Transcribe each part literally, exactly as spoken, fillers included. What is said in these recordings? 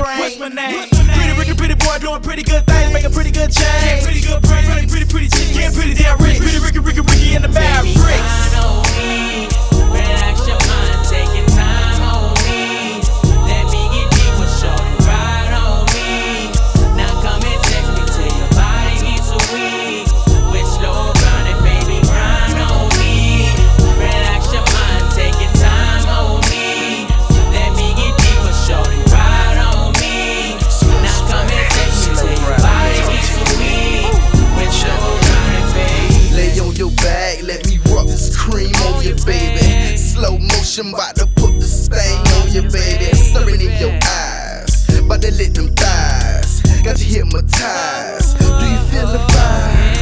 brain. What's my name? What's my name? Pretty Ricky, pretty boy, doing pretty good things, making pretty good change. Yeah, pretty good brain. Pretty, pretty, pretty cheap. Yeah, pretty damn rich. Pretty Ricky, Ricky, Ricky in the Mavericks. Grind on me, relax your mind, take your time on me. Let me get deep with shorty, ride on me. Now come and text me till your body gets so weak. With slow grinding, baby, grind on me. Relax your mind, take your time on me. Let me get deep with shorty, ride on me. Now come and text me till your body gets so weak. With slow grinding, baby. Lay on your back, let me rub this cream on you, baby. Slow motion, bout to put the stain on you, baby. Staring in your eyes, bout to let them thighs. Got you hypnotized. Do you feel the vibe?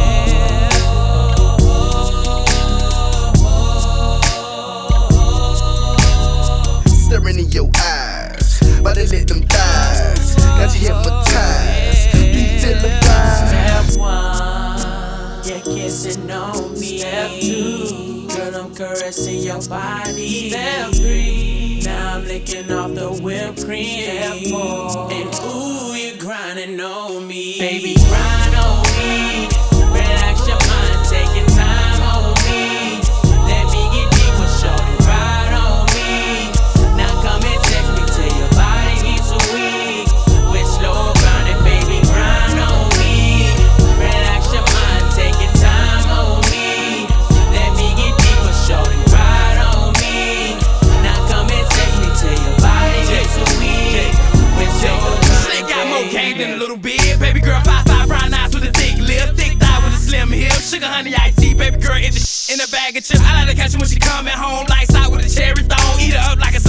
Staring in your eyes, bout to let them thighs. Got you hypnotized. Do you feel the vibe? Step one, you're kissing on me. Step two, girl, I'm caressing your body. Step three, now I'm licking off the whipped cream. Step four, and ooh, you're grinding on me. Baby, grind on me. Relax your mind, take your time on me. Let me get deep with shorty, ride on me. Now come and text me till your body gets so weak. With slow grinding, baby, grind on me. Relax your mind, take your time on me. Let me get deep with shorty, ride on me. Now come and text me till your body gets so weak. With slow Slick grinding, got more game than a baby. little bit. Baby girl, five five, brown eyes with a thick lip, thick thigh with a slim hip, sugar honey iced tea. Baby girl in the sh- in a bag of chips. I like to catch her when she coming home, lights out with a cherry thong. Eat her up like a